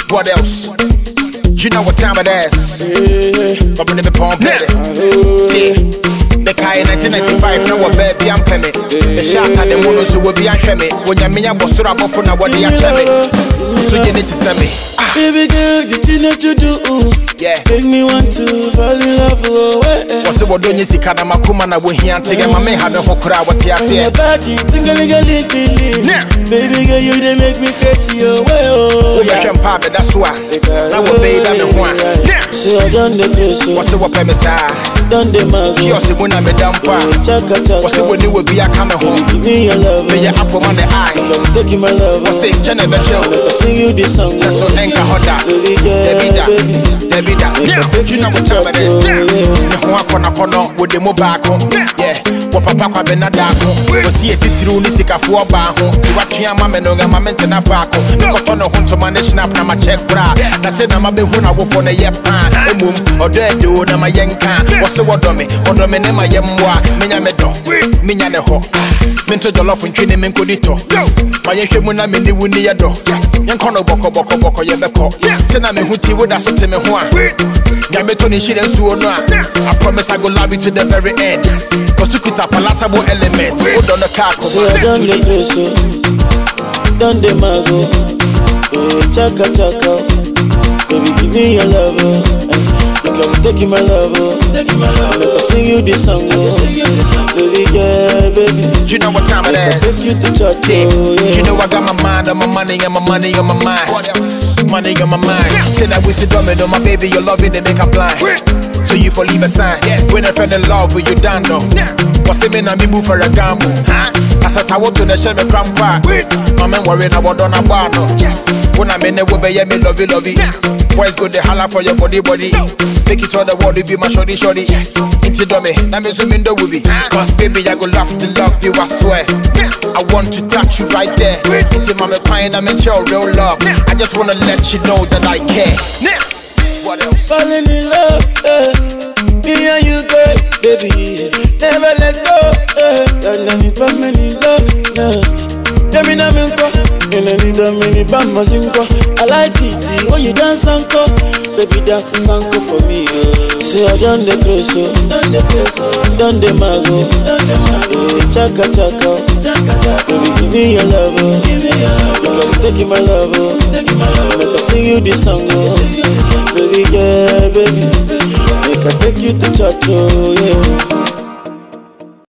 What else? You know what time it is. But we never pump it. The Kai 1995, now what baby I'm coming. The shot at the monos who will be unshemmy. When you mean I was so up for now, what they are so you need to send me. Baby girl, the thing that you do, yeah, make me want to fall in love. What's the word? Don't you see? Kana makuma na we here and take my man have a hokra. What you say? Baby girl, you they make me crazy. Oh, you can pop it. That's why. Now we pay that one. Say I done the crazy. What's the what pay me say? Done the mago. Kiosk when I'm a damper. What's the when you will be a coming home? Give me your love. May you apple on the eye. I'm taking my love. What's it? Jennifer Joe. Sing you this song. That's so anchor hoda. Baby da. You know what time it is. No one corner with the mobile. Yeah. What papa kwa benadako. We see it through ni sika for ba ho. Ti watwe ama no ga mamente na faako. Koto no hunto manage na na ma check bra. Na se na ma be hu na wo for na ye pan. Emum odo edo na ma yenka. Wo se wodo me ne ma yemwa. Menya me do. Menya ne ho. Mento jollof ntwe me nkodito. Ma ye hwemu na me ni wuni ye do. Yenko no boko ye beko. Se na me hu ti wo da so te me ho a. Ya me to ni shire nsuo no a. I promise I go love you to the very end. Cause you a palatable element. Hold on the car. Say I done the preso, done the mago. Chaka chaka, baby give me your love. You can take my love. Make I sing you this song. Baby yeah, baby. You know what time it is. Take you to church. You know I got my mind on my money and my money on my mind. Money on my mind. Say that we sit domino, my baby, your love it, they make a blind. So you for leave a sign. When I fell in love with you, down though. What's it mean? I move for a gamble. I said I want to the shame a grandpa. My man worrying about on a bar. Yes. When I'm in the way, me love you. Boys go the holla for your body. Make it all the world to be my shorty. Yes. Into dummy, that means I'm in the movie. Cause baby, I go love to love you, I swear. I want to touch you right there. Into my crying, I'm in your real love. I just wanna let you know that I care. What else? Falling in love, me and you, girl, baby, never let go. Let me fall in love, yeah, me na minko, me na need a mini bamba zinko. I like it when you dance anko, baby dance anko for me. Say I done the preso, done the mago, chaka chaka, baby give me your love, you can take my love, make I sing you this song, baby yeah, baby, make I take you to church, yeah.